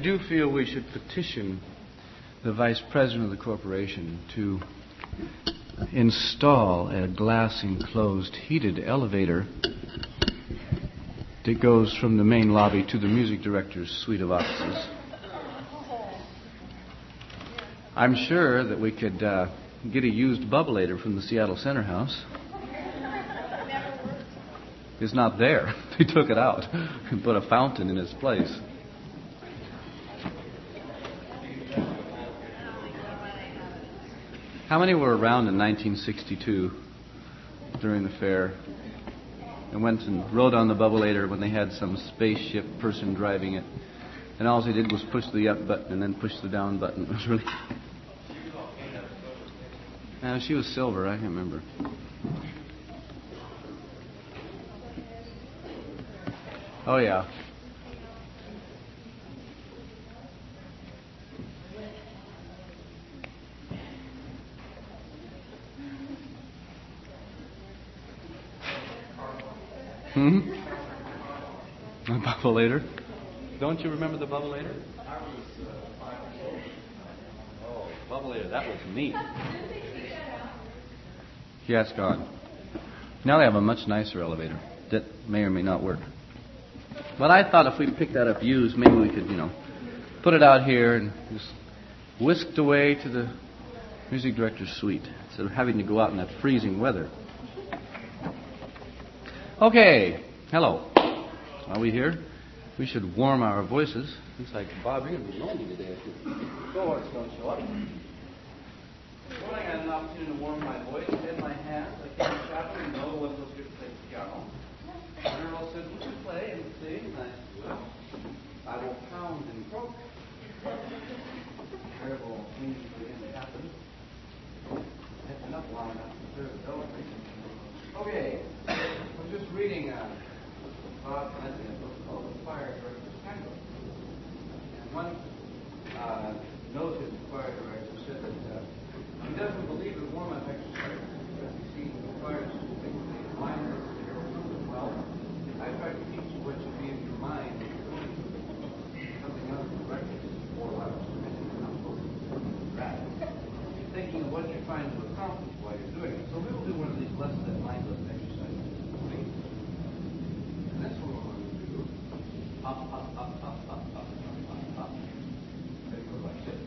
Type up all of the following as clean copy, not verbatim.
do feel we should petition the vice president of the corporation to install a glass-enclosed heated elevator that goes from the main lobby to the music director's suite of offices. I'm sure that we could get a used bubbleator from the Seattle Center House. It's not there. They took it out and put a fountain in its place. How many were around in 1962 during the fair and went and rode on the bubbleator when they had some spaceship person driving it, and all they did was push the up button and then push the down button? It was really... she was silver, I can't remember. Oh, yeah. The bubbleator? Don't you remember the bubbleator? Oh, bubbleator, that was neat. Yeah, it's gone. Now they have a much nicer elevator that may or may not work. But I thought if we picked that up used, maybe we could, put it out here and just whisked away to the music director's suite instead of having to go out in that freezing weather. Okay, hello. Are we here? We should warm our voices. Looks like, Bob, you're going to be lonely today if your cohorts don't show up. Well, I had an opportunity to warm my voice, in my hands. I came to chapel and no one was here to play the piano. And Earl said, would you play and sing? And I said, well, I will pound and croak. Terrible things begin to happen. It's enough long enough to clear the door. Okay, I'm just reading Bob Clancy, a book called The Choir Director's Handbook. And one noted choir director said that he doesn't believe in warm-up exercises because he sees the choirs particularly mindless and well. I try to teach you what should be in your mind if you're doing something else than breakfast for 4 hours. Right. You're thinking of what you're trying to accomplish while you're doing it. So we will do one of these less than mindless exercises. Please. And that's what we're going to do. Up, up, up, up, up, up, up, up, up. Ready for like this.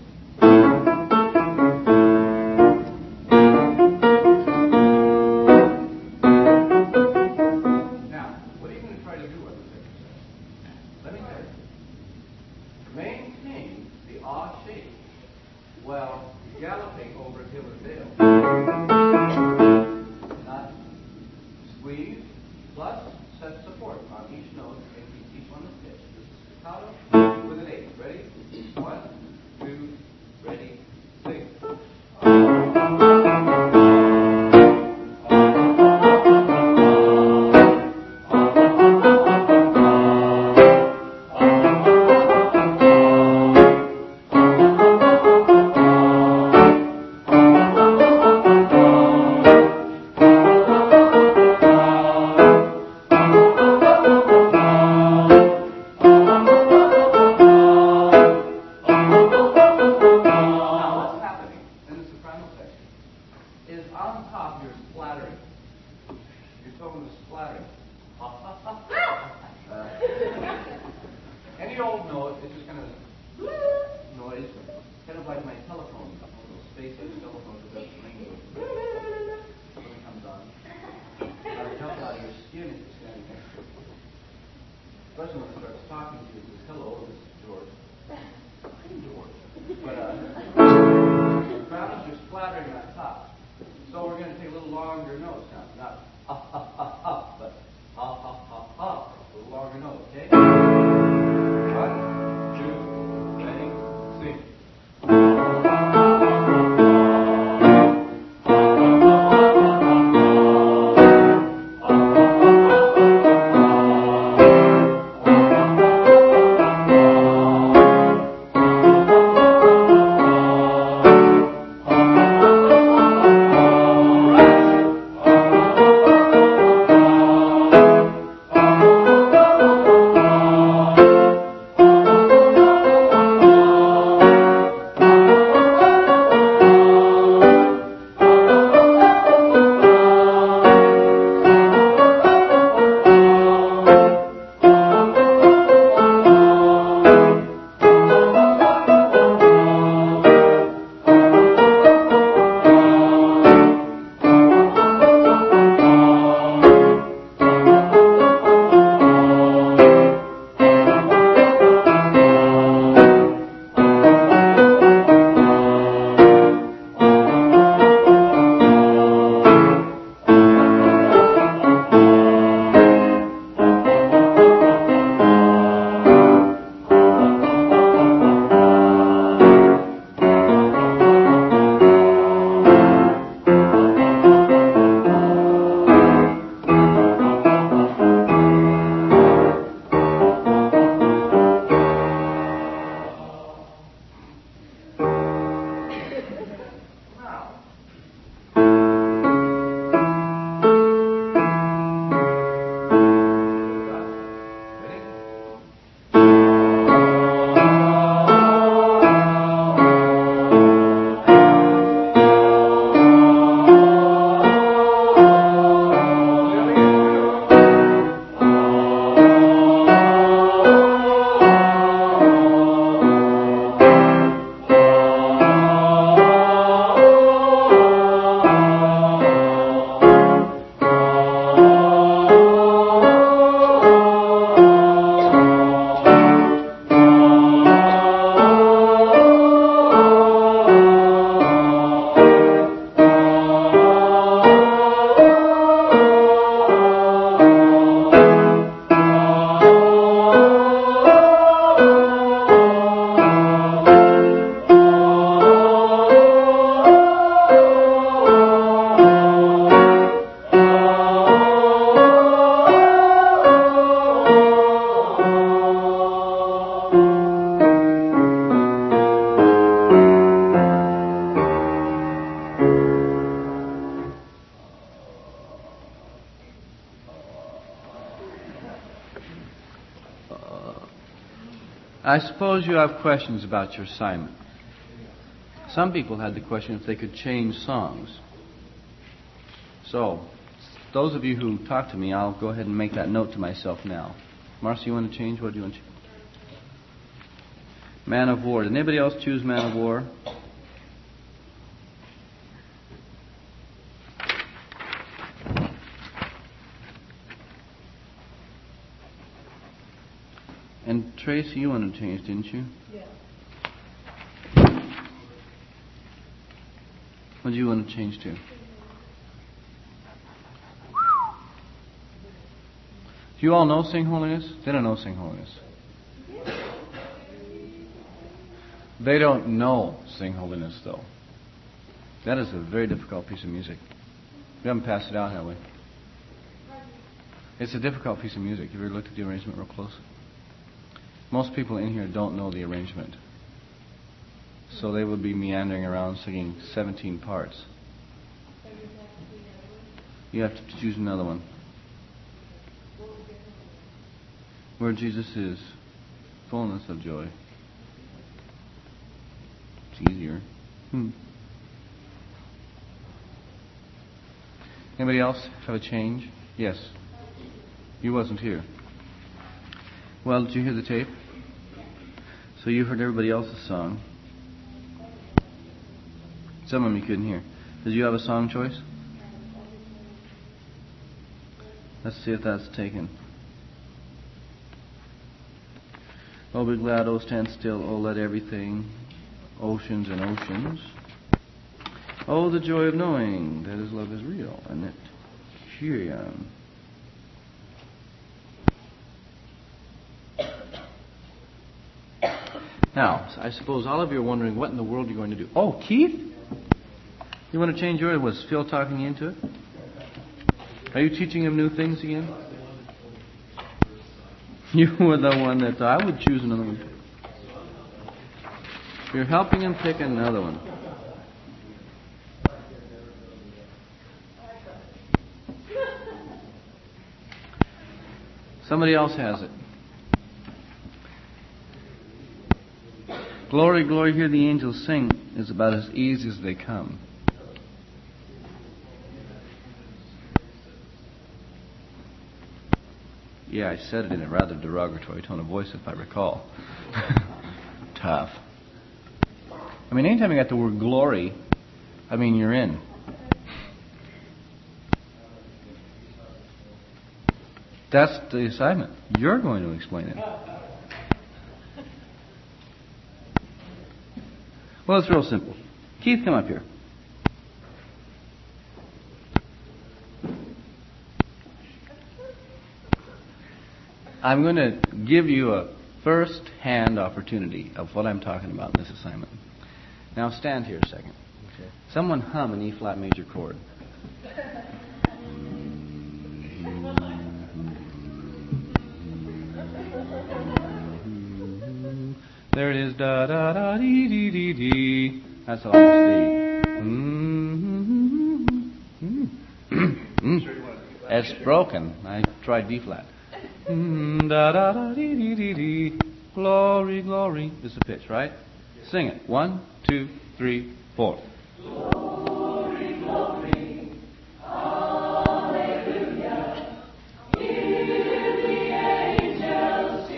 I suppose you have questions about your assignment. Some people had the question if they could change songs. So, those of you who talk to me, I'll go ahead and make that note to myself now. Marcy, you want to change? What do you want to change? Man of War. Did anybody else choose Man of War? And Tracy, you wanted to change, didn't you? Yeah. What do you want to change to? Do you all know Sing Holiness? They don't know Sing Holiness. They don't know Sing Holiness, though. That is a very difficult piece of music. We haven't passed it out, have we? It's a difficult piece of music. Have you ever looked at the arrangement real close? Most people in here don't know the arrangement. So they would be meandering around singing 17 parts. You have to choose another one. Where Jesus is, fullness of joy. It's easier. Anybody else have a change? Yes. You wasn't here. Well, did you hear the tape? So you heard everybody else's song. Some of them you couldn't hear. Did you have a song choice? Let's see if that's taken. Oh, be glad, oh, stand still, oh, let everything, oceans and oceans. Oh, the joy of knowing that His love is real and that Kyrian. Now, I suppose all of you are wondering what in the world you're going to do. Oh, Keith? You want to change yours? Was Phil talking you into it? Are you teaching him new things again? You were the one that I would choose another one. You're helping him pick another one. Somebody else has it. Glory, glory, hear the angels sing is about as easy as they come. Yeah, I said it in a rather derogatory tone of voice, if I recall. Tough. I mean, anytime you got the word glory, I mean, you're in. That's the assignment. You're going to explain it. Well, it's real simple. Keith, come up here. I'm going to give you a first-hand opportunity of what I'm talking about in this assignment. Now stand here a second. Okay. Someone hum an E-flat major chord. There it is. Da da da dee dee dee dee. That's almost D. It's broken. I tried D flat. Da da da dee dee dee dee. Glory, glory. This is the pitch, right? Sing it. 1, 2, 3, 4. Glory, glory. Hallelujah. Hear the angels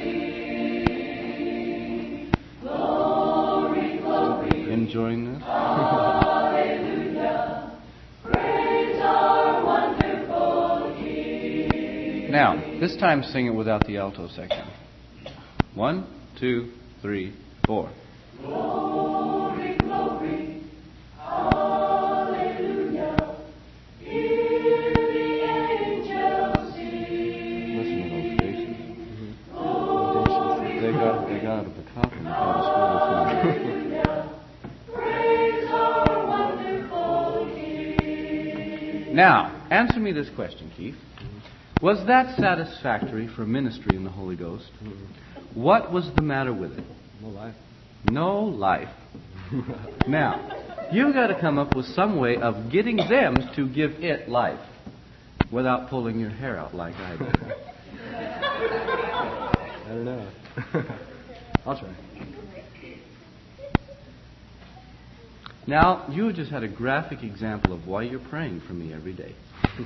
sing. Glory, glory. Enjoying this? Hallelujah. Praise our wonderful King. Now, this time sing it without the alto section. 1, 2, 3, 4. Glory, glory. Hallelujah. Hear the angels sing. Listen to those faces. Glory, They got out of the coffin and out of school. praise our wonderful King. Now, answer me this question, Keith. Was that satisfactory for ministry in the Holy Ghost? What was the matter with it? No life. No life. Now, you've got to come up with some way of getting them to give it life without pulling your hair out like I did. I don't know. I'll try. Now, you just had a graphic example of why you're praying for me every day.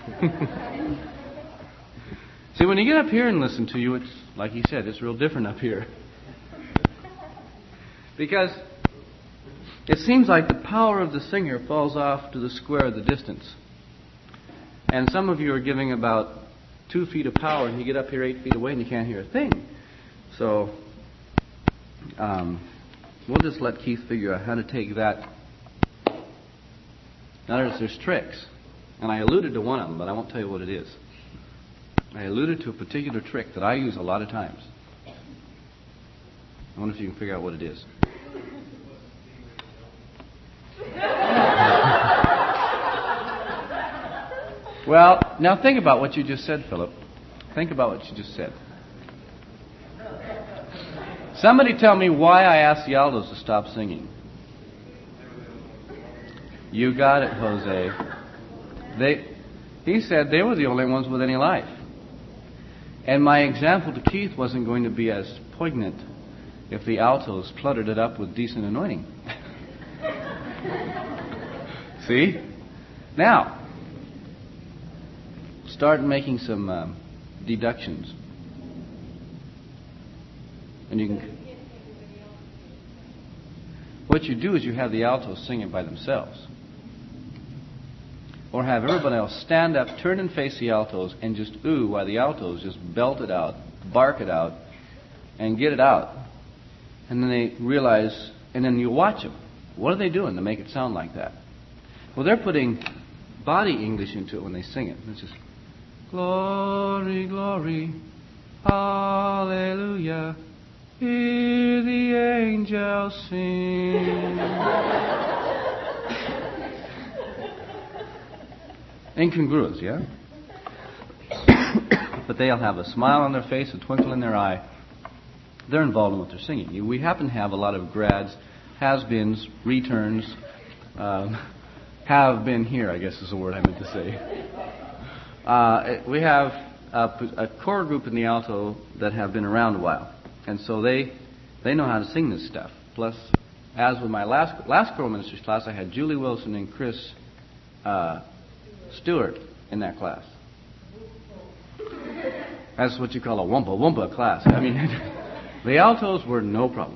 See, when you get up here and listen to you, it's, like he said, it's real different up here. Because it seems like the power of the singer falls off to the square of the distance. And some of you are giving about 2 feet of power, and you get up here 8 feet away and you can't hear a thing. So, we'll just let Keith figure out how to take that. Now, there's tricks. And I alluded to one of them, but I won't tell you what it is. I alluded to a particular trick that I use a lot of times. I wonder if you can figure out what it is. Well, now think about what you just said, Philip. Think about what you just said. Somebody tell me why I asked the altos to stop singing. You got it, Jose. He said they were the only ones with any life. And my example to Keith wasn't going to be as poignant if the altos cluttered it up with decent anointing. See? Now, start making some deductions. And you can. What you do is you have the altos sing it by themselves. Or have everybody else stand up, turn and face the altos, and just ooh while the altos just belt it out, bark it out, and get it out. And then they realize, and then you watch them. What are they doing to make it sound like that? Well, they're putting body English into it when they sing it. It's just, glory, glory, hallelujah, hear the angels sing. Incongruous, yeah? But they'll have a smile on their face, a twinkle in their eye. They're involved in what they're singing. We happen to have a lot of grads, has-beens, returns, have been here, I guess is the word I meant to say. We have a core group in the alto that have been around a while. And so they know how to sing this stuff. Plus, as with my last choral ministers class, I had Julie Wilson and Chris Stewart in that class. That's what you call a wumpa class. I mean, the altos were no problem.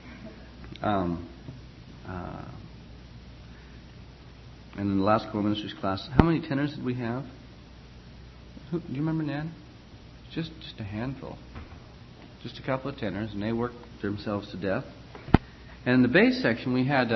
And in the last choral ministers class, how many tenors did we have? Do you remember, Nan? Just a handful. Just a couple of tenors, and they worked themselves to death. And in the bass section, we had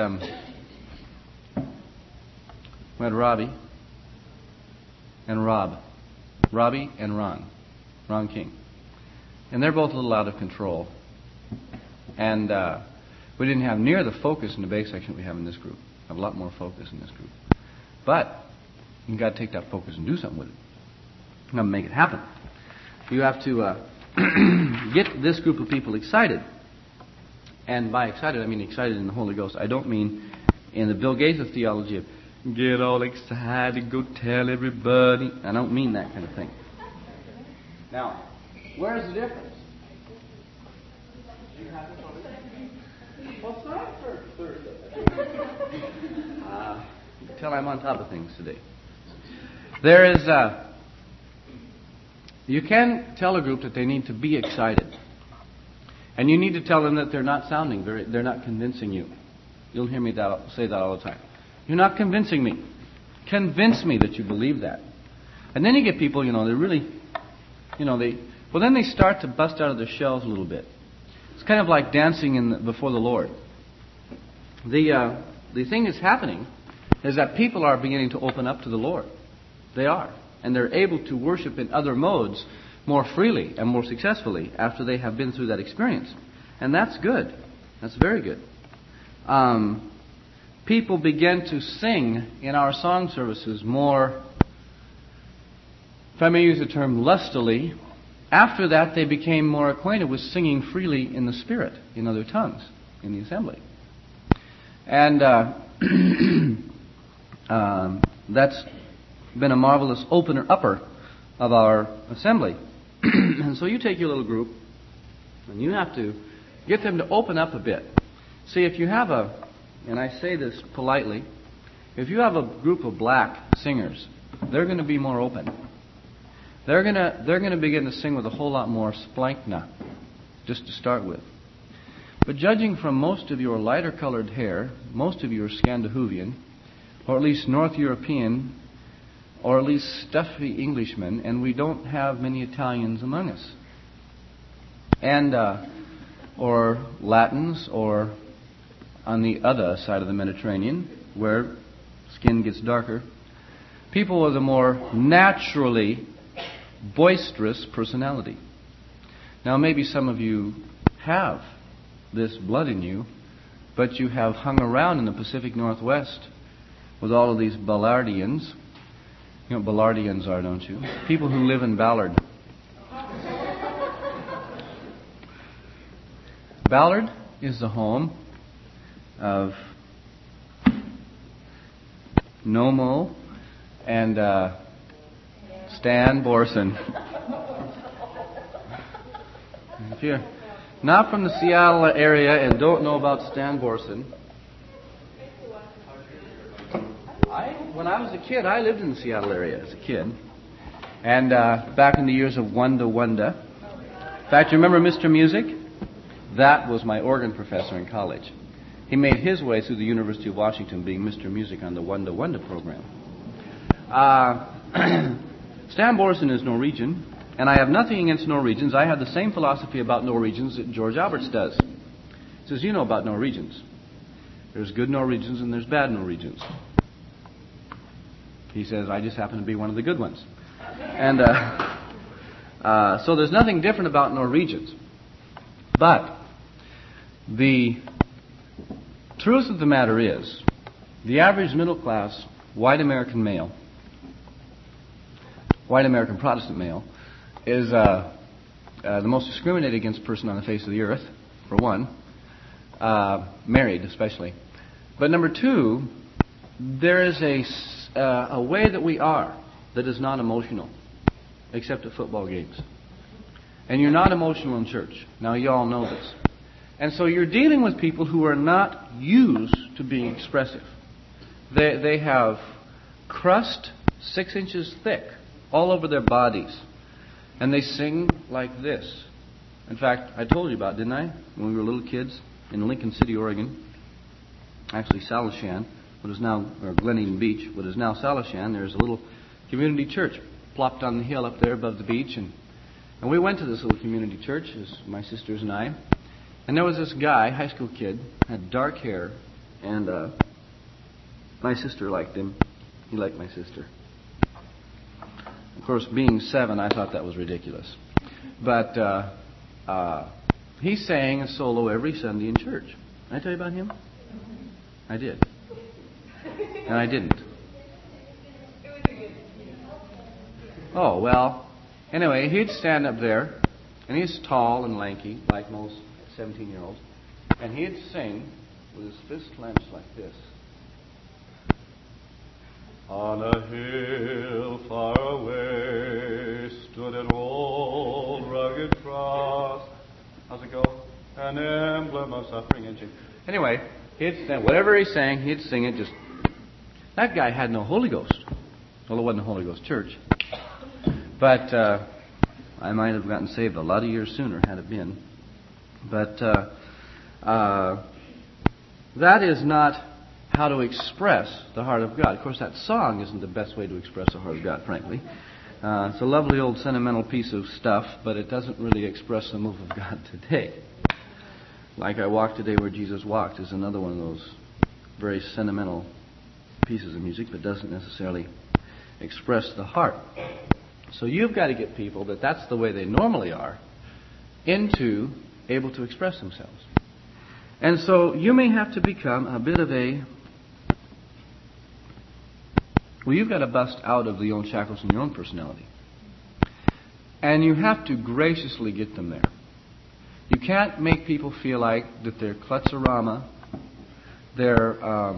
Robbie and Rob. Robbie and Ron King. And they're both a little out of control. And we didn't have near the focus in the bass section we have in this group. We have a lot more focus in this group. But you've got to take that focus and do something with it. You've got to make it happen. You have to get this group of people excited. And by excited, I mean excited in the Holy Ghost. I don't mean in the Bill Gaither theology of get all excited, go tell everybody. I don't mean that kind of thing. Now, where's the difference? You have this already? Well, it's not Thursday. You can tell I'm on top of things today. There is you can tell a group that they need to be excited. And you need to tell them that they're not they're not convincing you. You'll hear me say that all the time. You're not convincing me. Convince me that you believe that. And then you get people, they really, then they start to bust out of their shells a little bit. It's kind of like dancing before the Lord. The thing that's happening is that people are beginning to open up to the Lord. They are. And they're able to worship in other modes more freely and more successfully after they have been through that experience. And that's good. That's very good. People begin to sing in our song services more, if I may use the term, lustily. After that, they became more acquainted with singing freely in the Spirit, in other tongues, in the assembly. And that's been a marvelous opener-upper of our assembly. And so you take your little group, and you have to get them to open up a bit. See, if you have and I say this politely, if you have a group of black singers, they're going to be more open. They're going to begin to sing with a whole lot more splankna, just to start with. But judging from most of your lighter colored hair, most of you are Scandinavian, or at least North European, or at least stuffy Englishmen, and we don't have many Italians among us. And, or Latins, or on the other side of the Mediterranean, where skin gets darker. People with a more naturally boisterous personality. Now, maybe some of you have this blood in you, but you have hung around in the Pacific Northwest with all of these Ballardians. You know what Ballardians are, don't you? People who live in Ballard. Ballard is the home of Nomo and Stan Borson. If you're not from the Seattle area and don't know about Stan Borson, when I was a kid, I lived in the Seattle area as a kid. And back in the years of Wanda Wanda. In fact, you remember Mr. Music? That was my organ professor in college. He made his way through the University of Washington being Mr. Music on the Wanda Wanda program. Stan Borson is Norwegian, and I have nothing against Norwegians. I have the same philosophy about Norwegians that George Alberts does. He says, you know about Norwegians. There's good Norwegians and there's bad Norwegians. He says, I just happen to be one of the good ones. And so there's nothing different about Norwegians. But the truth of the matter is, the average middle class, white American male, white American Protestant male, is the most discriminated against person on the face of the earth, for one, married especially. But number two, there is a way that we are that is not emotional, except at football games. And you're not emotional in church. Now, you all know this. And so you're dealing with people who are not used to being expressive. They have crust 6 inches thick all over their bodies. And they sing like this. In fact, I told you about, didn't I? When we were little kids in Lincoln City, Oregon. Actually, Salishan, what is now, or Glen Eden Beach, what is now Salishan. There's a little community church plopped on the hill up there above the beach. And we went to this little community church, as my sisters and I. And there was this guy, high school kid, had dark hair, and my sister liked him. He liked my sister. Of course, being 7, I thought that was ridiculous. But he sang a solo every Sunday in church. Did I tell you about him? I did. And I didn't. Oh, well, anyway, he'd stand up there, and he's tall and lanky, like most 17-year-olds, and he'd sing with his fist clenched like this. On a hill far away stood an old rugged cross. How's it go? An emblem of suffering and shame. Anyway, he'd stand, whatever he sang, he'd sing it just... That guy had no Holy Ghost. Well, it wasn't a Holy Ghost church. But I might have gotten saved a lot of years sooner had it been. But that is not how to express the heart of God. Of course, that song isn't the best way to express the heart of God, frankly. It's a lovely old sentimental piece of stuff, but it doesn't really express the move of God today. Like I Walk Today Where Jesus Walked is another one of those very sentimental pieces of music, but doesn't necessarily express the heart. So you've got to get people that's the way they normally are into able to express themselves. And so you may have to become a bit of a... Well, you've got to bust out of the own shackles in your own personality. And you have to graciously get them there. You can't make people feel like that they're klutzerama, they're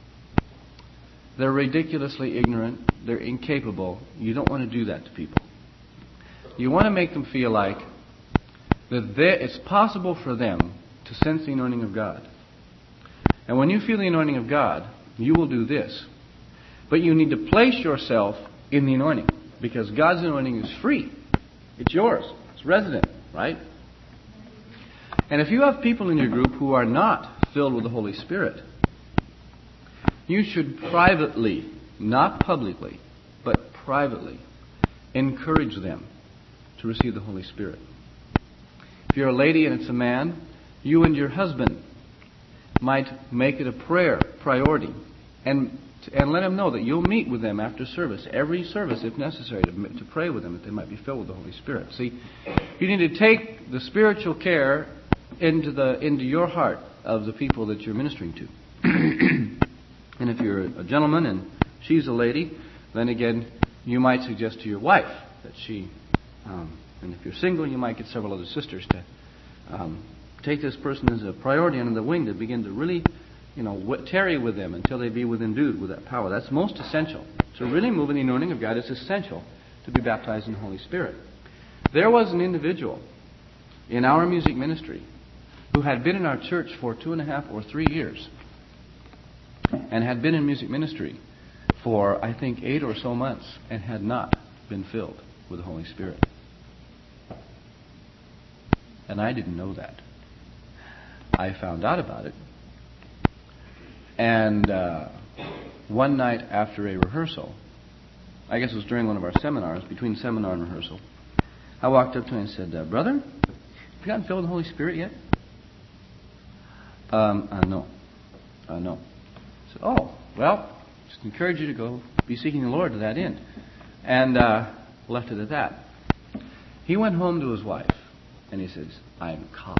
ridiculously ignorant, they're incapable. You don't want to do that to people. You want to make them feel like that it's possible for them to sense the anointing of God. And when you feel the anointing of God, you will do this. But you need to place yourself in the anointing, because God's anointing is free. It's yours. It's resident, right? And if you have people in your group who are not filled with the Holy Spirit, you should privately, not publicly, but privately, encourage them to receive the Holy Spirit. If you're a lady and it's a man, you and your husband might make it a prayer priority and let them know that you'll meet with them after service, every service if necessary, to pray with them that they might be filled with the Holy Spirit. See, you need to take the spiritual care into your heart of the people that you're ministering to. And if you're a gentleman and she's a lady, then again, you might suggest to your wife that she, and if you're single, you might get several other sisters to take this person as a priority under the wing to begin to really, tarry with them until they be endued with that power. That's most essential. To really move in the anointing of God, it's essential to be baptized in the Holy Spirit. There was an individual in our music ministry who had been in our church for 2.5 or 3 years and had been in music ministry for, I think, 8 or so months and had not been filled with the Holy Spirit. And I didn't know that. I found out about it. And one night after a rehearsal, I guess it was during one of our seminars, between seminar and rehearsal, I walked up to him and said, "Brother, have you gotten filled with the Holy Spirit yet?" No. No. I said, "Oh, well, just encourage you to go be seeking the Lord to that end." And left it at that. He went home to his wife, and he says, "I'm caught."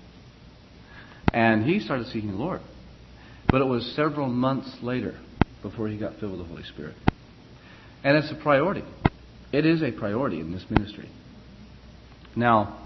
And he started seeking the Lord. But it was several months later before he got filled with the Holy Spirit. And it's a priority. It is a priority in this ministry. Now,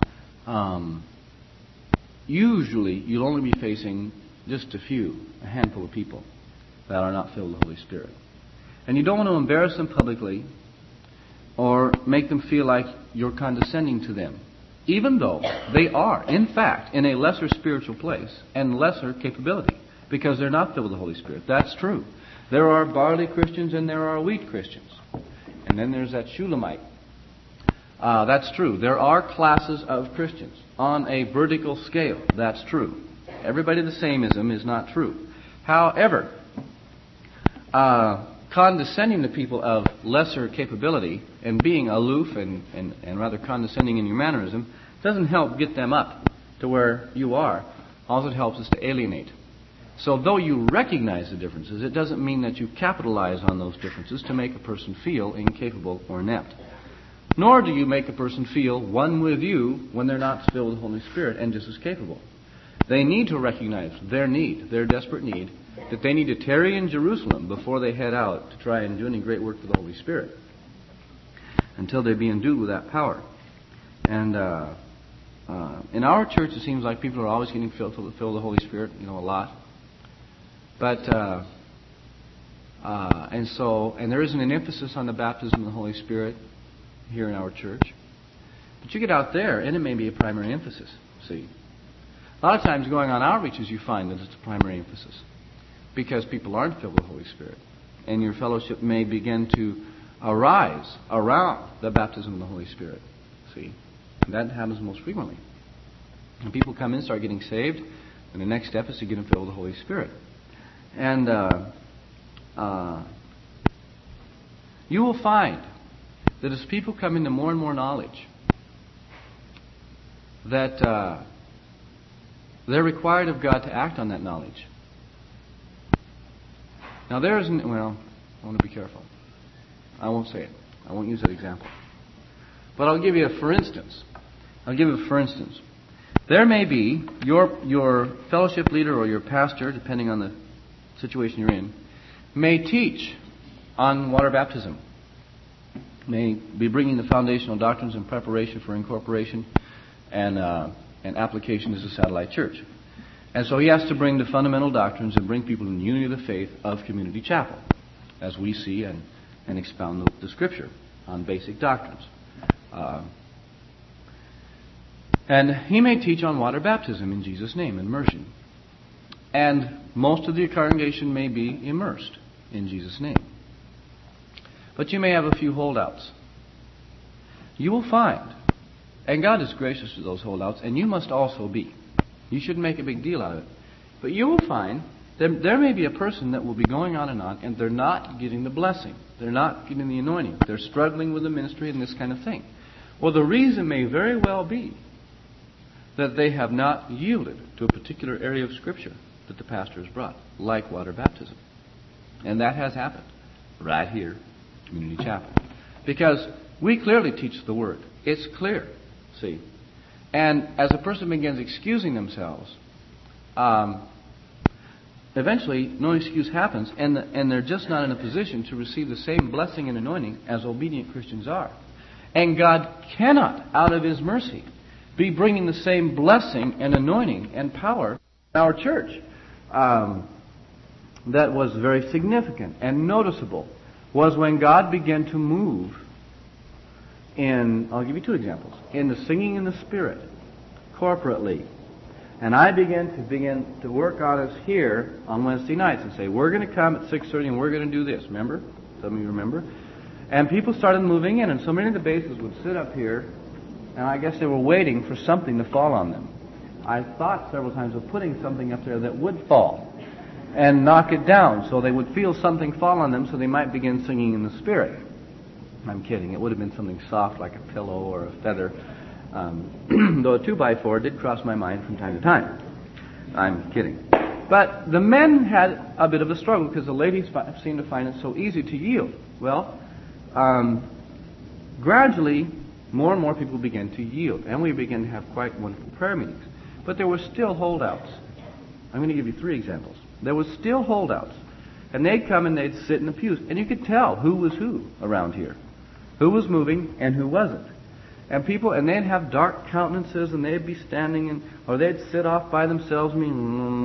usually you'll only be facing just a handful of people that are not filled with the Holy Spirit. And you don't want to embarrass them publicly or make them feel like you're condescending to them, even though they are, in fact, in a lesser spiritual place and lesser capability, because they're not filled with the Holy Spirit. That's true. There are barley Christians and there are wheat Christians. And then there's that Shulamite. That's true. There are classes of Christians on a vertical scale. That's true. Everybody the sameism is not true. However, condescending to people of lesser capability and being aloof and rather condescending in your mannerism doesn't help get them up to where you are. All it helps is to alienate. So though you recognize the differences, it doesn't mean that you capitalize on those differences to make a person feel incapable or inept. Nor do you make a person feel one with you when they're not filled with the Holy Spirit and just as capable. They need to recognize their desperate need, that they need to tarry in Jerusalem before they head out to try and do any great work for the Holy Spirit, until they be endued with that power. And in our church, it seems like people are always getting filled with the Holy Spirit, a lot. But and there isn't an emphasis on the baptism of the Holy Spirit here in our church. But you get out there, and it may be a primary emphasis. See, a lot of times going on outreaches, you find that it's a primary emphasis because people aren't filled with the Holy Spirit, and your fellowship may begin to arise around the baptism of the Holy Spirit. See, and that happens most frequently. And people come in, start getting saved, and the next step is to get them filled with the Holy Spirit. And you will find that as people come into more and more knowledge, that they're required of God to act on that knowledge. Now there isn't, I want to be careful. I won't say it. I won't use that example. But I'll give you a for instance. There may be your fellowship leader or your pastor, depending on the situation you're in, may teach on water baptism, may be bringing the foundational doctrines in preparation for incorporation and application as a satellite church. And so he has to bring the fundamental doctrines and bring people in the unity of the faith of Community Chapel, as we see and expound the Scripture on basic doctrines. And he may teach on water baptism in Jesus' name, immersion. And most of the congregation may be immersed in Jesus' name. But you may have a few holdouts. You will find, and God is gracious to those holdouts, and you must also be. You shouldn't make a big deal out of it. But you will find there may be a person that will be going on, and they're not getting the blessing. They're not getting the anointing. They're struggling with the ministry and this kind of thing. Well, the reason may very well be that they have not yielded to a particular area of Scripture that the pastor has brought, like water baptism. And that has happened right here, Community Chapel. Because we clearly teach the Word. It's clear, see. And as a person begins excusing themselves, eventually no excuse happens, and they're just not in a position to receive the same blessing and anointing as obedient Christians are. And God cannot, out of His mercy, be bringing the same blessing and anointing and power in our church. That was very significant and noticeable was when God began to move in, I'll give you two examples, in the singing in the Spirit, corporately. And I began to work on us here on Wednesday nights and say, we're going to come at 6:30 and we're going to do this. Remember? Some of you remember. And people started moving in, and so many of the basses would sit up here, and I guess they were waiting for something to fall on them. I thought several times of putting something up there that would fall and knock it down so they would feel something fall on them so they might begin singing in the Spirit. I'm kidding. It would have been something soft like a pillow or a feather. Though a 2x4 did cross my mind from time to time. I'm kidding. But the men had a bit of a struggle because the ladies seemed to find it so easy to yield. Well, gradually, more and more people began to yield, and we began to have quite wonderful prayer meetings. But there were still holdouts. I'm going to give you 3 examples. There was still holdouts, and they'd come and they'd sit in the pews, and you could tell who was who around here, who was moving and who wasn't. And people, and they'd have dark countenances, and they'd be standing, or they'd sit off by themselves. It's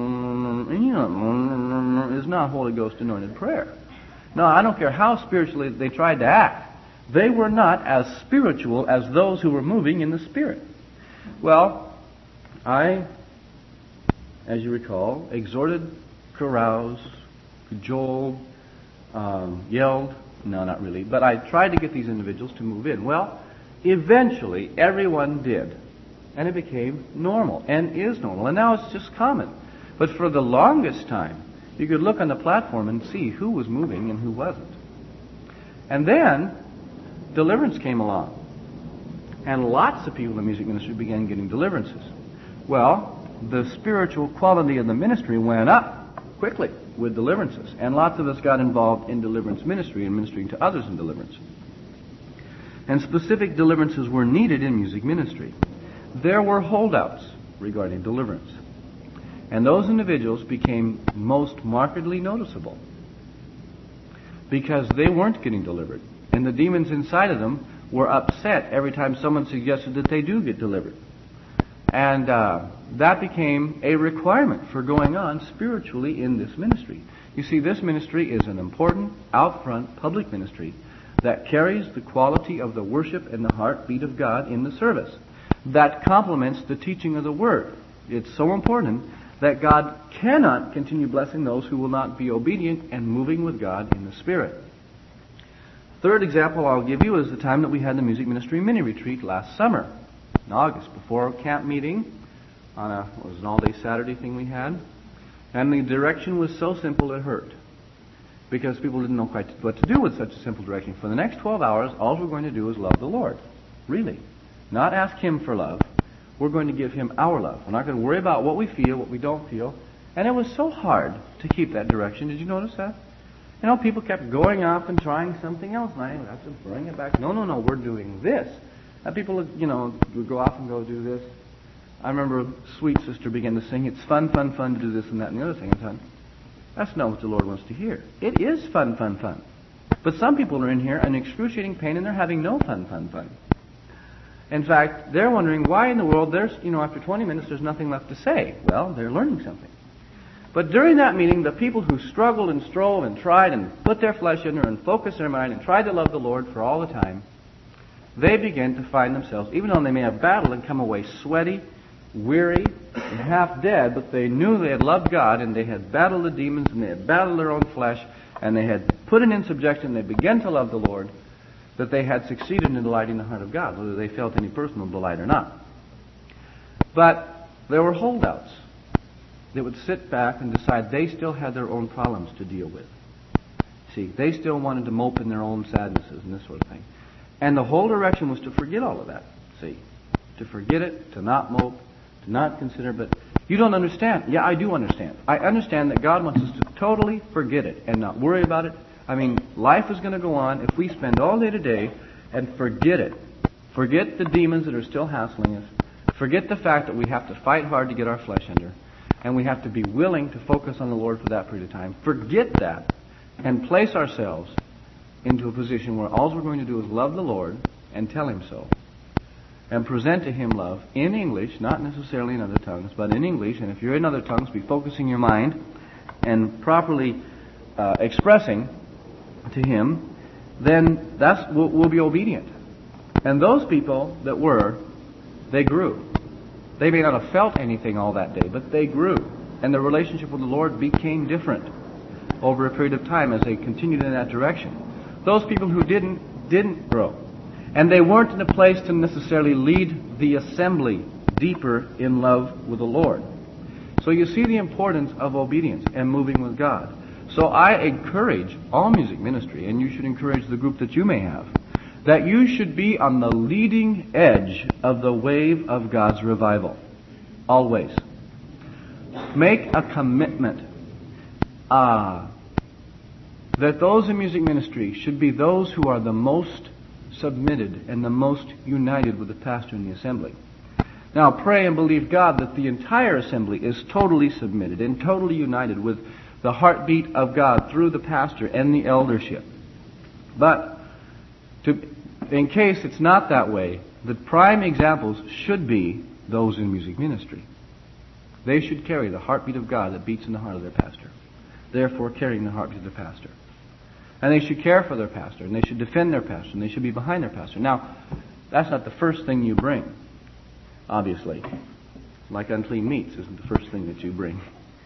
not Holy Ghost anointed prayer. No, I don't care how spiritually they tried to act. They were not as spiritual as those who were moving in the Spirit. Well, I, as you recall, exhorted, caroused, cajoled, yelled. No, not really. But I tried to get these individuals to move in. Well, eventually, everyone did. And it became normal, and is normal. And now it's just common. But for the longest time, you could look on the platform and see who was moving and who wasn't. And then, deliverance came along. And lots of people in the music ministry began getting deliverances. Well, the spiritual quality of the ministry went up quickly with deliverances. And lots of us got involved in deliverance ministry and ministering to others in deliverance. And specific deliverances were needed in music ministry. There were holdouts regarding deliverance. And those individuals became most markedly noticeable because they weren't getting delivered. And the demons inside of them were upset every time someone suggested that they do get delivered. And that became a requirement for going on spiritually in this ministry. You see, this ministry is an important, out-front, public ministry that carries the quality of the worship and the heartbeat of God in the service. That complements the teaching of the Word. It's so important that God cannot continue blessing those who will not be obedient and moving with God in the Spirit. Third example I'll give you is the time that we had the music ministry mini retreat last summer, in August, before camp meeting, on it was an all-day Saturday thing we had. And the direction was so simple it hurt, because people didn't know quite what to do with such a simple direction. For the next 12 hours, all we're going to do is love the Lord. Really. Not ask Him for love. We're going to give Him our love. We're not going to worry about what we feel, what we don't feel. And it was so hard to keep that direction. Did you notice that? You know, people kept going off and trying something else. And I would have to bring it back. No, we're doing this. And people, would go off and go do this. I remember a sweet sister began to sing, it's fun to do this and that and the other thing. And I thought, that's not what the Lord wants to hear. It is fun. But some people are in here in excruciating pain and they're having no fun. In fact, they're wondering why in the world there's, after 20 minutes there's nothing left to say. Well, they're learning something. But during that meeting, the people who struggled and strove and tried and put their flesh in there and focused their mind and tried to love the Lord for all the time, they begin to find themselves, even though they may have battled and come away sweaty, weary, and half dead, but they knew they had loved God, and they had battled the demons, and they had battled their own flesh, and they had put it in subjection, and they began to love the Lord, that they had succeeded in delighting the heart of God, whether they felt any personal delight or not. But there were holdouts that would sit back and decide they still had their own problems to deal with. See, they still wanted to mope in their own sadnesses and this sort of thing. And the whole direction was to forget all of that. See, to forget it, to not mope, to not consider. But you don't understand. Yeah, I do understand. I understand that God wants us to totally forget it and not worry about it. I mean, life is going to go on if we spend all day today and forget it. Forget the demons that are still hassling us. Forget the fact that we have to fight hard to get our flesh under. And we have to be willing to focus on the Lord for that period of time. Forget that and place ourselves into a position where all we're going to do is love the Lord and tell Him so. And present to Him love in English, not necessarily in other tongues, but in English. And if you're in other tongues, be focusing your mind and properly expressing to Him, then we'll be obedient. And those people that were, they grew. They may not have felt anything all that day, but they grew. And their relationship with the Lord became different over a period of time as they continued in that direction. Those people who didn't grow. And they weren't in a place to necessarily lead the assembly deeper in love with the Lord. So you see the importance of obedience and moving with God. So I encourage all music ministry, and you should encourage the group that you may have, that you should be on the leading edge of the wave of God's revival. Always. Make a commitment that those in music ministry should be those who are the most submitted and the most united with the pastor in the assembly. Now pray and believe God that the entire assembly is totally submitted and totally united with the heartbeat of God through the pastor and the eldership. But in case it's not that way, the prime examples should be those in music ministry. They should carry the heartbeat of God that beats in the heart of their pastor, therefore carrying the heartbeat of the pastor. And they should care for their pastor, and they should defend their pastor, and they should be behind their pastor. Now, that's not the first thing you bring, obviously. Like unclean meats isn't the first thing that you bring.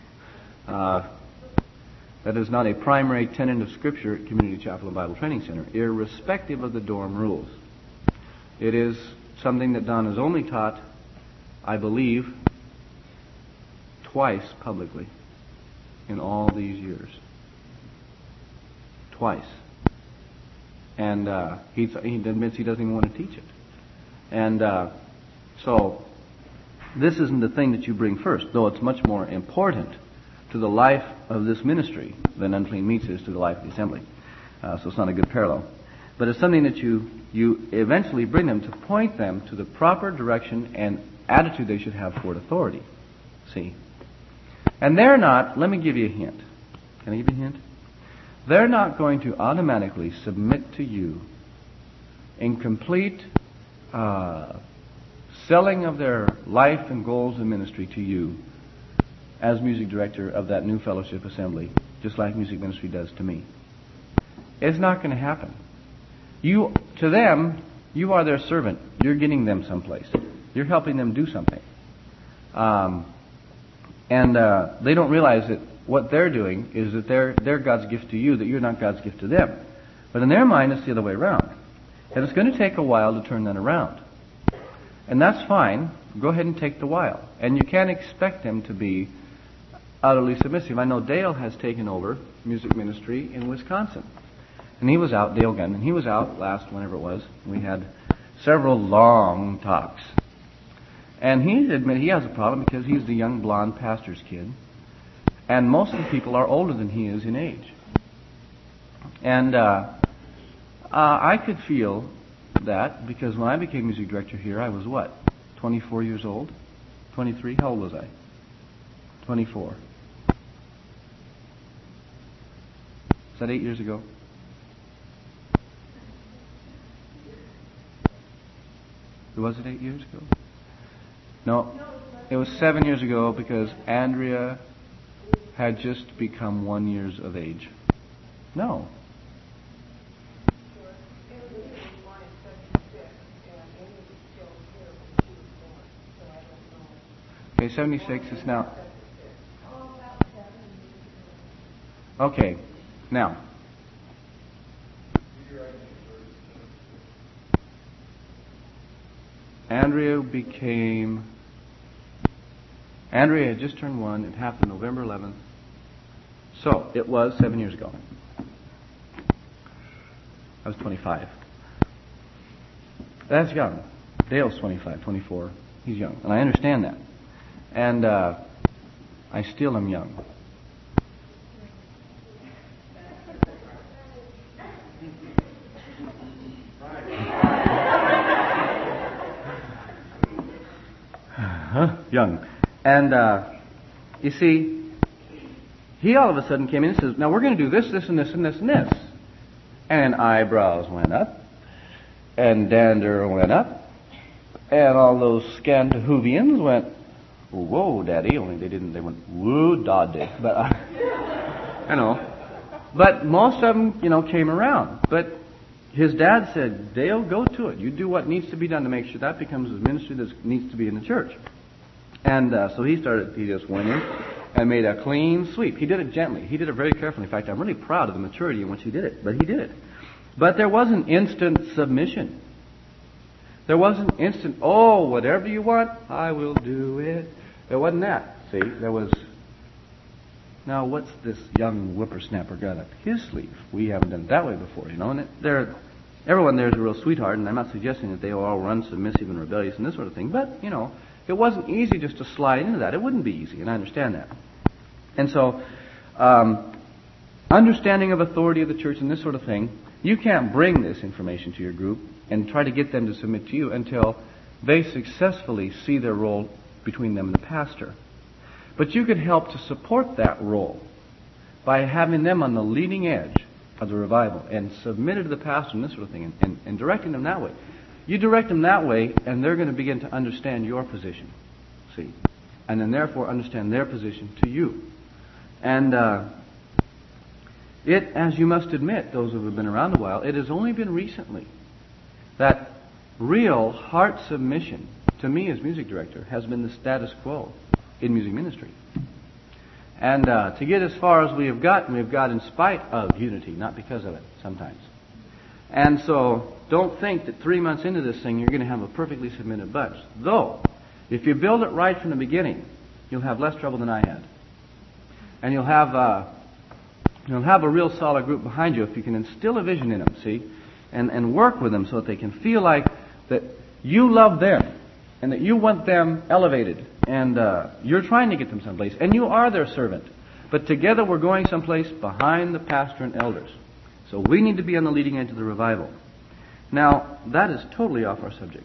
That is not a primary tenet of Scripture at Community Chapel and Bible Training Center, irrespective of the dorm rules. It is something that Don has only taught, I believe, twice publicly in all these years. Twice. And he admits he doesn't even want to teach it. And so this isn't the thing that you bring first, though it's much more important to the life of this ministry than unclean meats is to the life of the assembly. So it's not a good parallel. But it's something that you eventually bring them to point them to the proper direction and attitude they should have toward authority. See? And they're not, let me give you a hint. Can I give you a hint? They're not going to automatically submit to you in complete selling of their life and goals and ministry to you as music director of that new fellowship assembly, just like music ministry does to me. It's not going to happen. To them, you are their servant. You're getting them someplace. You're helping them do something. And they don't realize that what they're doing is that they're God's gift to you, that you're not God's gift to them. But in their mind, it's the other way around. And it's going to take a while to turn that around. And that's fine. Go ahead and take the while. And you can't expect them to be utterly submissive. I know Dale has taken over music ministry in Wisconsin. And he was out, Dale Gunn, and he was out last, whenever it was. We had several long talks. And he admitted he has a problem because he's the young blonde pastor's kid. And most of the people are older than he is in age. And I could feel that because when I became music director here, I was what? 24 years old? 23? How old was I? 24. Is that 8 years ago? Was it 8 years ago? No, it was 7 years ago because Andrea had just become 1 year of age. No. Okay, 76 is now. Okay, now. Andrea had just turned 1. It happened November 11th. So, it was 7 years ago. I was 25. That's young. Dale's 25, 24. He's young. And I understand that. And I still am young. Young. And you see, he all of a sudden came in and says, now we're going to do this, this, and this, and this, and this. And eyebrows went up. And dander went up. And all those Scandinavians went, whoa, Daddy. Only they went, whoa, Daddy. But, But most of them, came around. But his dad said, Dale, go to it. You do what needs to be done to make sure that becomes a ministry that needs to be in the church. And so he just went in and made a clean sweep. He did it gently. He did it very carefully. In fact, I'm really proud of the maturity in which he did it. But he did it. But there wasn't instant submission. There wasn't instant, oh, whatever you want, I will do it. There wasn't that. See, there was, now what's this young whippersnapper got up his sleeve? We haven't done it that way before, and everyone there is a real sweetheart, and I'm not suggesting that they all run submissive and rebellious and this sort of thing, but, it wasn't easy just to slide into that. It wouldn't be easy, and I understand that. And so, understanding of authority of the church and this sort of thing, you can't bring this information to your group and try to get them to submit to you until they successfully see their role between them and the pastor. But you could help to support that role by having them on the leading edge of the revival and submitted to the pastor and this sort of thing and directing them that way. You direct them that way and they're going to begin to understand your position, see, and then therefore understand their position to you. And as you must admit, those who have been around a while, it has only been recently that real heart submission to me as music director has been the status quo in music ministry. And to get as far as we have got in spite of unity, not because of it sometimes. And so don't think that 3 months into this thing you're going to have a perfectly submitted bunch. Though, if you build it right from the beginning, you'll have less trouble than I had. And you'll have a real solid group behind you if you can instill a vision in them, see? And work with them so that they can feel like that you love them and that you want them elevated and you're trying to get them someplace and you are their servant. But together we're going someplace behind the pastor and elders. So we need to be on the leading edge of the revival. Now, that is totally off our subject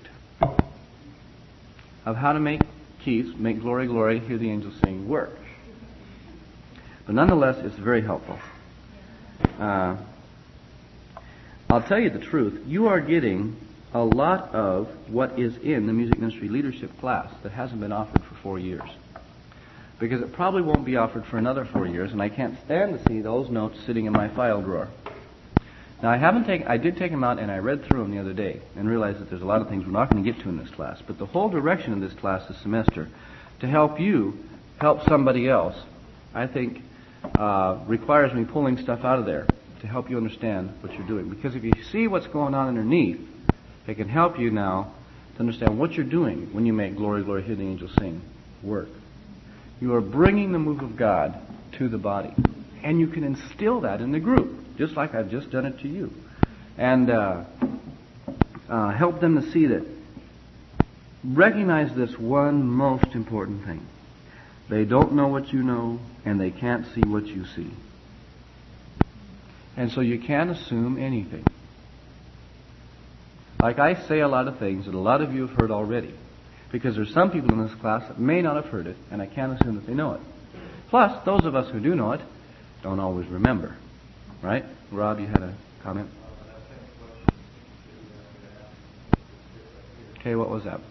of how to make Keith, make Glory, Glory, Hear the Angels Sing work. But nonetheless, it's very helpful. I'll tell you the truth. You are getting a lot of what is in the music ministry leadership class that hasn't been offered for 4 years. Because it probably won't be offered for another 4 years, and I can't stand to see those notes sitting in my file drawer. Now, I did take them out and I read through them the other day and realized that there's a lot of things we're not going to get to in this class. But the whole direction of this class this semester, to help you help somebody else, I think requires me pulling stuff out of there to help you understand what you're doing. Because if you see what's going on underneath, it can help you now to understand what you're doing when you make Glory, Glory, Hear the Angels Sing work. You are bringing the move of God to the body. And you can instill that in the group, just like I've just done it to you. And help them to see that. Recognize this one most important thing. They don't know what you know, and they can't see what you see. And so you can't assume anything. Like I say a lot of things that a lot of you have heard already. Because there's some people in this class that may not have heard it, and I can't assume that they know it. Plus, those of us who do know it don't always remember. Right? Rob, you had a comment? Okay, what was that?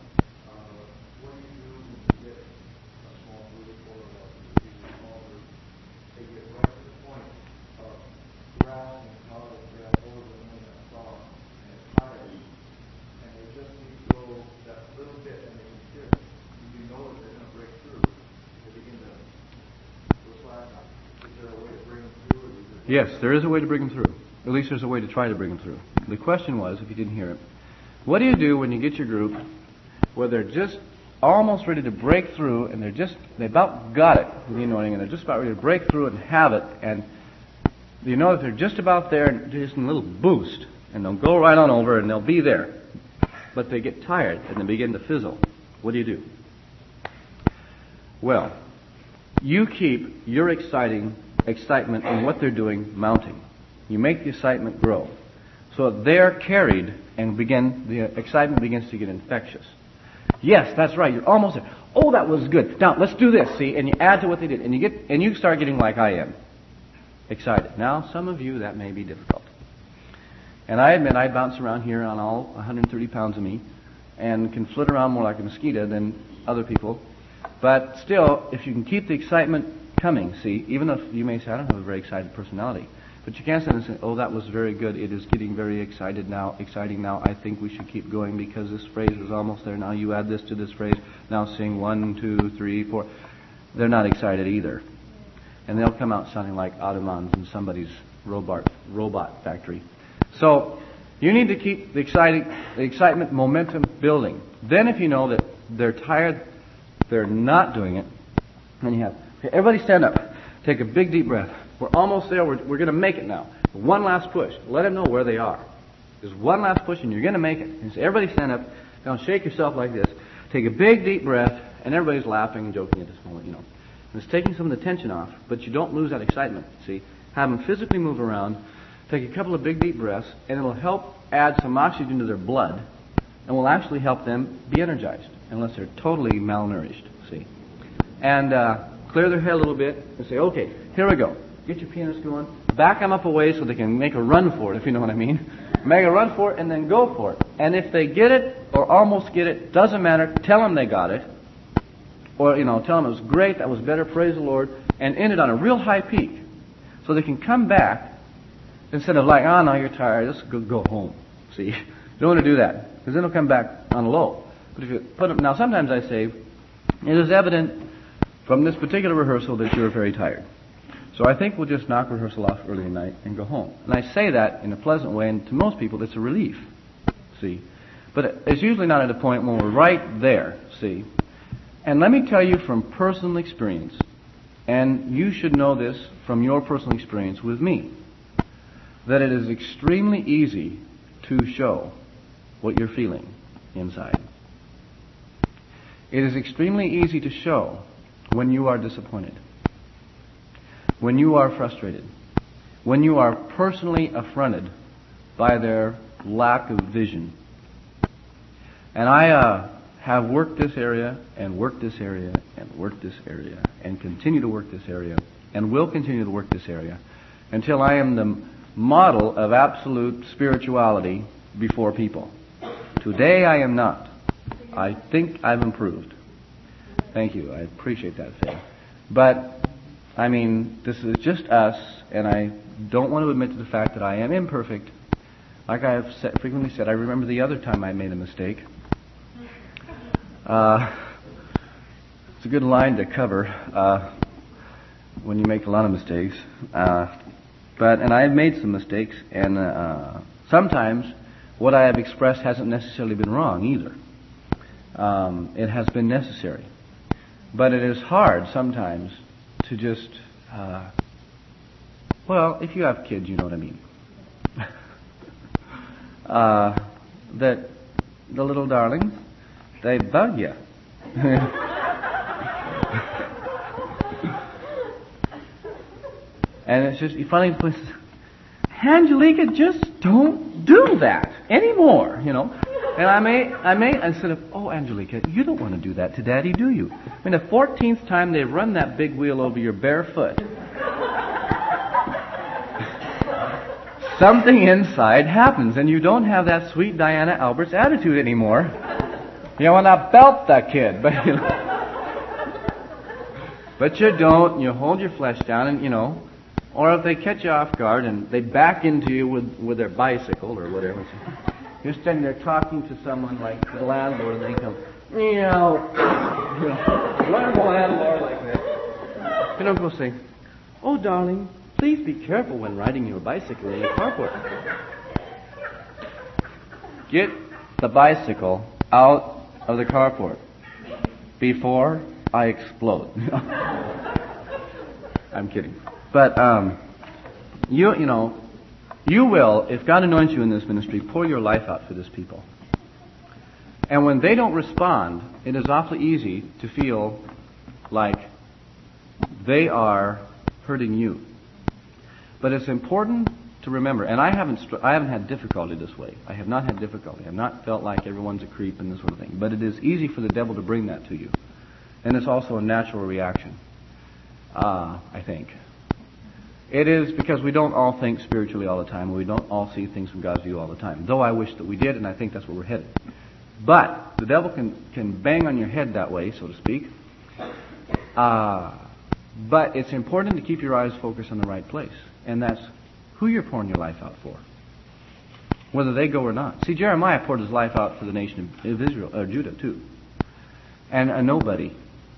Yes, there is a way to bring them through. At least there's a way to try to bring them through. The question was, if you didn't hear it, what do you do when you get your group where they're just almost ready to break through, and they about got it with the anointing, and they're just about ready to break through and have it, and you know that they're just about there, and just a little boost, and they'll go right on over, and they'll be there. But they get tired, and they begin to fizzle. What do you do? Well, you keep your excitement in what they're doing mounting. You make the excitement grow. So they're carried, and the excitement begins to get infectious. Yes, that's right. You're almost there. Oh, that was good. Now, let's do this, see? And you add to what they did. And you start getting like I am. Excited. Now, some of you, that may be difficult. And I admit I bounce around here on all 130 pounds of me and can flit around more like a mosquito than other people. But still, if you can keep the excitement coming, see, even if you may say, I don't have a very excited personality, but you can't sit and say, oh, that was very good. It is getting very exciting now. I think we should keep going because this phrase is almost there. Now you add this to this phrase. Now sing 1, 2, 3, 4. They're not excited either. And they'll come out sounding like Ottomans in somebody's robot factory. So you need to keep the excitement momentum building. Then if you know that they're tired, they're not doing it, then you have, okay, everybody stand up. Take a big deep breath. We're almost there. We're going to make it now. One last push. Let them know where they are. There's one last push and you're going to make it. And so everybody stand up. Now shake yourself like this. Take a big deep breath, and everybody's laughing and joking at this moment, you know. And it's taking some of the tension off, but you don't lose that excitement, see. Have them physically move around. Take a couple of big deep breaths, and it'll help add some oxygen to their blood, and will actually help them be energized, unless they're totally malnourished, see. And clear their head a little bit and say, okay, here we go. Get your pianist going. Back them up a ways so they can make a run for it, if you know what I mean. Make a run for it and then go for it. And if they get it or almost get it, doesn't matter. Tell them they got it. Or, tell them it was great, that was better, praise the Lord. And end it on a real high peak. So they can come back instead of like, oh, now you're tired, let's go home. See? You don't want to do that. Because then they'll come back on a low. But if you put them, now sometimes I say, it is evident from this particular rehearsal that you're very tired. So I think we'll just knock rehearsal off early tonight and go home. And I say that in a pleasant way, and to most people it's a relief, see. But it's usually not at a point when we're right there, see. And let me tell you from personal experience, and you should know this from your personal experience with me, that it is extremely easy to show what you're feeling inside. It is extremely easy to show when you are disappointed, when you are frustrated, when you are personally affronted by their lack of vision. And I have worked this area and worked this area and worked this area and continue to work this area and will continue to work this area until I am the model of absolute spirituality before people. Today I am not. I think I've improved. Thank you. I appreciate that, Phil. But I mean, this is just us, and I don't want to admit to the fact that I am imperfect. Like I have frequently said, I remember the other time I made a mistake. It's a good line to cover when you make a lot of mistakes. And I have made some mistakes, and sometimes what I have expressed hasn't necessarily been wrong either. It has been necessary. But it is hard sometimes to just, if you have kids, you know what I mean. That the little darlings, they bug you. And it's just funny. Angelica, just don't do that anymore, And I may, instead of, oh, Angelica, you don't want to do that to Daddy, do you? I mean, the 14th time they run that big wheel over your bare foot, something inside happens, and you don't have that sweet Diana Alberts attitude anymore. You want to belt that kid, but you don't. You hold your flesh down, and or if they catch you off guard and they back into you with their bicycle or whatever. You're standing there talking to someone like the landlord, and they come, run the landlord like that. Go say, oh, darling, Please be careful when riding your bicycle in the carport. Get the bicycle out of the carport before I explode. I'm kidding. But you will, if God anoints you in this ministry, pour your life out for this people. And when they don't respond, it is awfully easy to feel like they are hurting you. But it's important to remember, and I haven't had difficulty this way. I have not had difficulty. I have not felt like everyone's a creep and this sort of thing. But it is easy for the devil to bring that to you. And it's also a natural reaction, I think. It is because we don't all think spiritually all the time. We don't all see things from God's view all the time. Though I wish that we did, and I think that's where we're headed. But the devil can bang on your head that way, so to speak. But it's important to keep your eyes focused on the right place. And that's who you're pouring your life out for. Whether they go or not. See, Jeremiah poured his life out for the nation of Israel, or Judah too. And nobody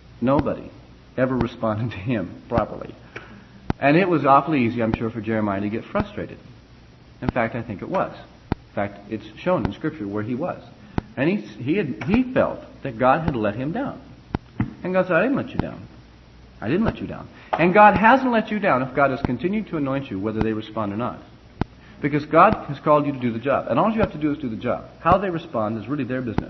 ever responded to him properly. And it was awfully easy, I'm sure, for Jeremiah to get frustrated. In fact, I think it was. In fact, it's shown in Scripture where he was. And he felt that God had let him down. And God said, I didn't let you down. I didn't let you down. And God hasn't let you down if God has continued to anoint you, whether they respond or not. Because God has called you to do the job. And all you have to do is do the job. How they respond is really their business.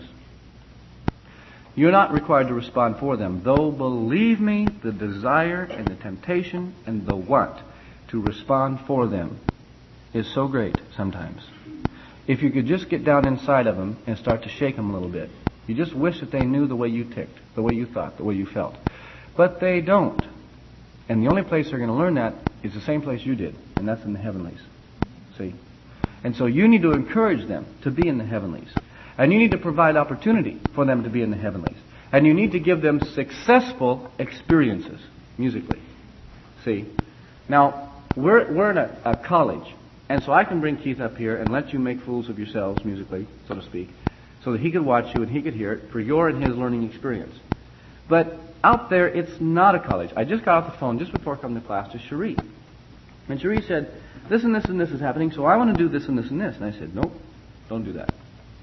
You're not required to respond for them. Though, believe me, the desire and the temptation and the want to respond for them is so great sometimes. If you could just get down inside of them and start to shake them a little bit. You just wish that they knew the way you ticked, the way you thought, the way you felt. But they don't. And the only place they're going to learn that is the same place you did, and that's in the heavenlies. See? And so you need to encourage them to be in the heavenlies. And you need to provide opportunity for them to be in the heavenlies. And you need to give them successful experiences musically. See? Now, we're in a college. And so I can bring Keith up here and let you make fools of yourselves musically, so to speak, so that he could watch you and he could hear it for your and his learning experience. But out there, it's not a college. I just got off the phone just before coming to class to Cherie. And Cherie said, this and this and this is happening, so I want to do this and this and this. And I said, nope, don't do that.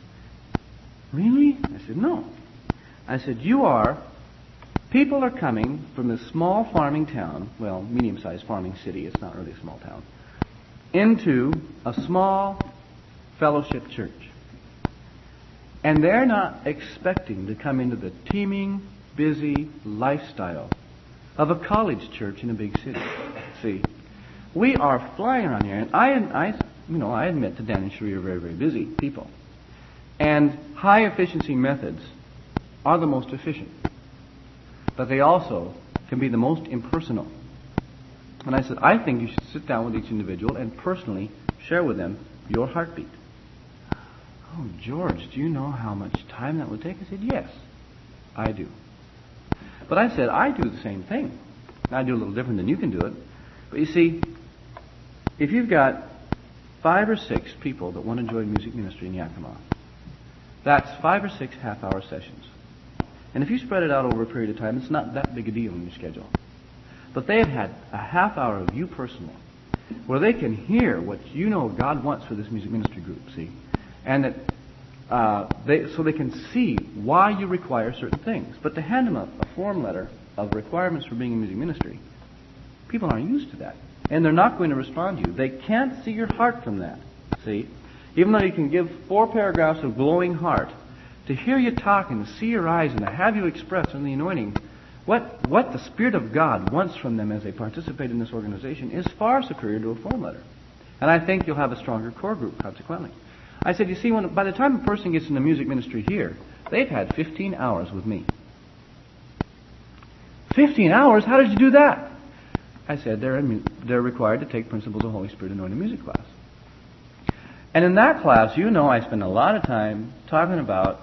Really? I said, no. I said, people are coming from this small farming town, well, medium-sized farming city, it's not really a small town, into a small fellowship church. And they're not expecting to come into the teeming, busy lifestyle of a college church in a big city. See, we are flying around here, and I admit that Dan and Cherie are very, very busy people. And high-efficiency methods are the most efficient. But they also can be the most impersonal. And I said, I think you should sit down with each individual and personally share with them your heartbeat. Oh, George, do you know how much time that would take? I said, yes, I do. But I said, I do the same thing. I do a little different than you can do it. But you see, if you've got 5 or 6 people that want to join music ministry in Yakima, that's 5 or 6 half-hour sessions. And if you spread it out over a period of time, it's not that big a deal in your schedule. But they have had a half hour of you personally, where they can hear what you know God wants for this music ministry group, see? And that so they can see why you require certain things. But to hand them a form letter of requirements for being in music ministry, people aren't used to that. And they're not going to respond to you. They can't see your heart from that, see? Even though you can give 4 paragraphs of glowing heart, to hear you talk and to see your eyes and to have you express in the anointing what the Spirit of God wants from them as they participate in this organization is far superior to a form letter. And I think you'll have a stronger core group, consequently. I said, you see, by the time a person gets in the music ministry here, they've had 15 hours with me. 15 hours? How did you do that? I said, they're required to take Principles of Holy Spirit Anointed Music class. And in that class, I spend a lot of time talking about,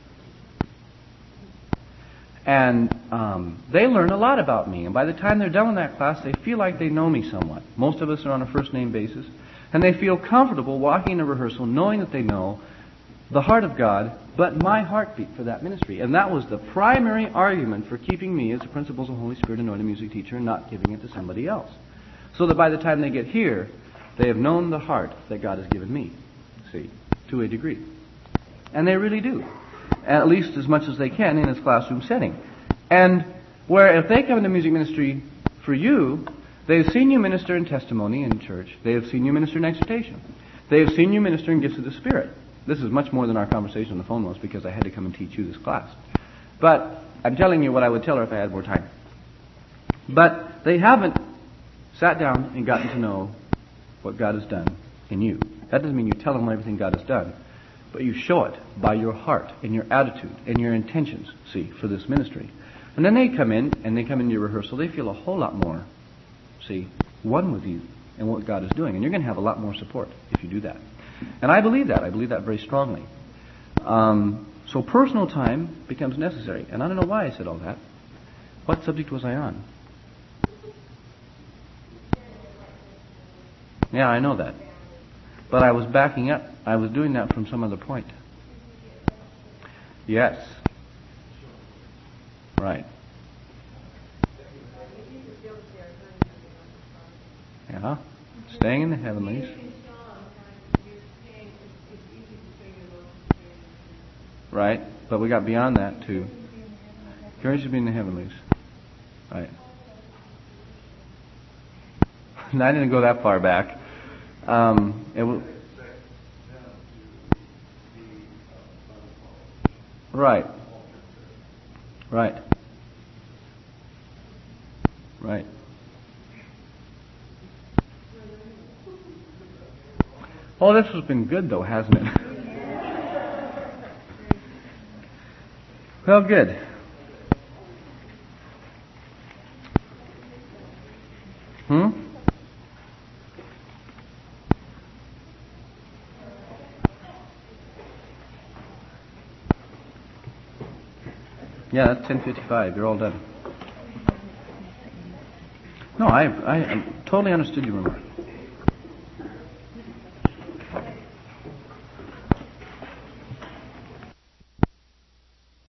and they learn a lot about me. And by the time they're done with that class, they feel like they know me somewhat. Most of us are on a first-name basis. And they feel comfortable walking in a rehearsal knowing that they know the heart of God, but my heartbeat for that ministry. And that was the primary argument for keeping me as a Principles of Holy Spirit Anointed Music teacher and not giving it to somebody else. So that by the time they get here, they have known the heart that God has given me. See, to a degree. And they really do. At least as much as they can in this classroom setting. And where if they come into music ministry for you, they've seen you minister in testimony in church. They have seen you minister in exhortation. They have seen you minister in gifts of the Spirit. This is much more than our conversation on the phone was, because I had to come and teach you this class. But I'm telling you what I would tell her if I had more time. But they haven't sat down and gotten to know what God has done in you. That doesn't mean you tell them everything God has done. But you show it by your heart and your attitude and your intentions, see, for this ministry. And then they come in, and they come into your rehearsal. They feel a whole lot more, see, one with you and what God is doing. And you're going to have a lot more support if you do that. And I believe that. I believe that very strongly. So personal time becomes necessary. And I don't know why I said all that. What subject was I on? Yeah, I know that. But I was backing up. I was doing that from some other point. Yes. Right. Yeah. Staying in the heavenlies. Right. But we got beyond that too. Courage to be in the heavenlies. Right. And I didn't go that far back. Right. Right. Right. Oh, this has been good though, hasn't it? Well, good. Yeah, that's 10:55. You're all done. No, I totally understood your remark.